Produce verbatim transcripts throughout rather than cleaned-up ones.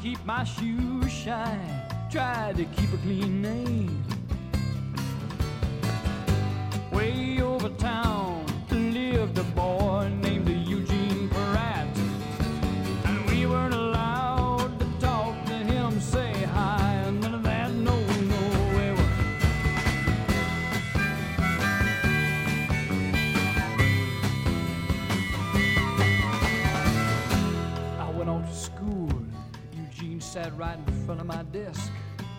keep my shoes shine, tried to keep a clean name. Way over town lived a boy named Eugene Pratt, and we weren't allowed to talk to him, say hi, and none of that, no, no, we were. I went off to school. Eugene sat right in front of my desk.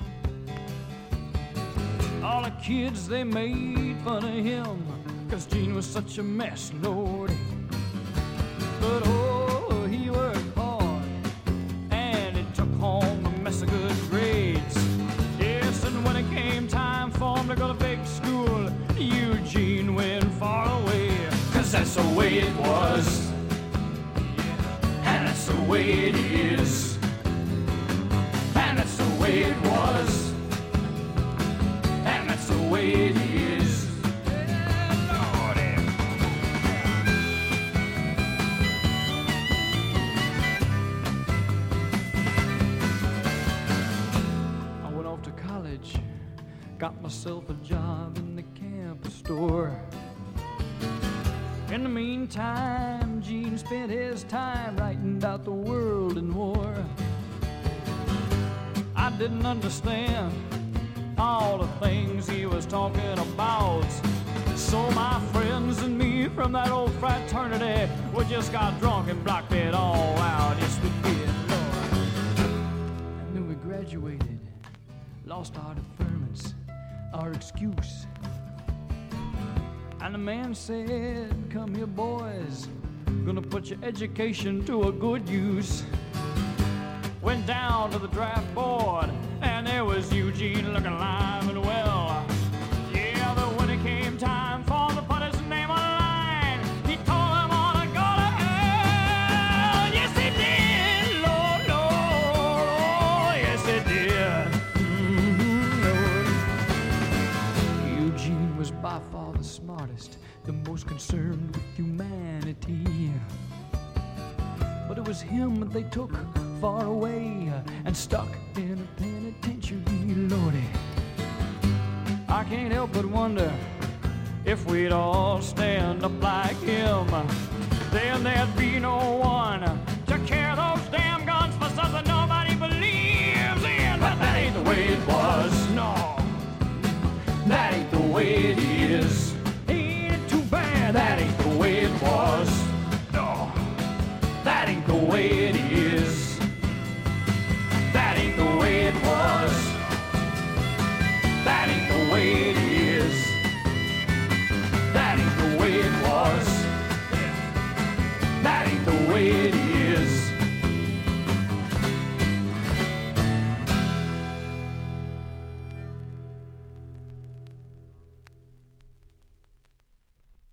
All the kids, they made fun of him, 'cause Gene was such a mess, Lordy. But oh, he worked hard, and he took home a mess of good grades. Yes, and when it came time for him to go to big school, Eugene went far away. 'Cause that's the way it was, and that's the way it is, and that's the way it was, the way it is. Lordy. I went off to college, got myself a job in the campus store. In the meantime, Gene spent his time writing about the world and war. I didn't understand all the things he was talking about, so my friends and me from that old fraternity, we just got drunk and blocked it all out. Yes, we did, Lord. And then we graduated, lost our deferments, our excuse. And the man said, come here, boys, gonna put your education to a good use. Went down to the draft board, and there was Eugene looking alive and well. Yeah, but when it came time for to put his name on the line, he told them all to go to hell. Yes, he did, Lord, Lord, oh, yes, he did. Mm-hmm, Lord. Eugene was by far the smartest, the most concerned with humanity. But it was him that they took far away and stuck in a penitentiary, Lordy. I can't help but wonder if we'd all stand up like him, then there'd be no one to carry those damn guns for something nobody believes in. But that ain't the way it was, no. That ain't the way it is. Ain't it too bad? That ain't the way it was, no. That ain't the way it is. That ain't the way it was. That ain't the way it is. That ain't the way it was. That ain't the way it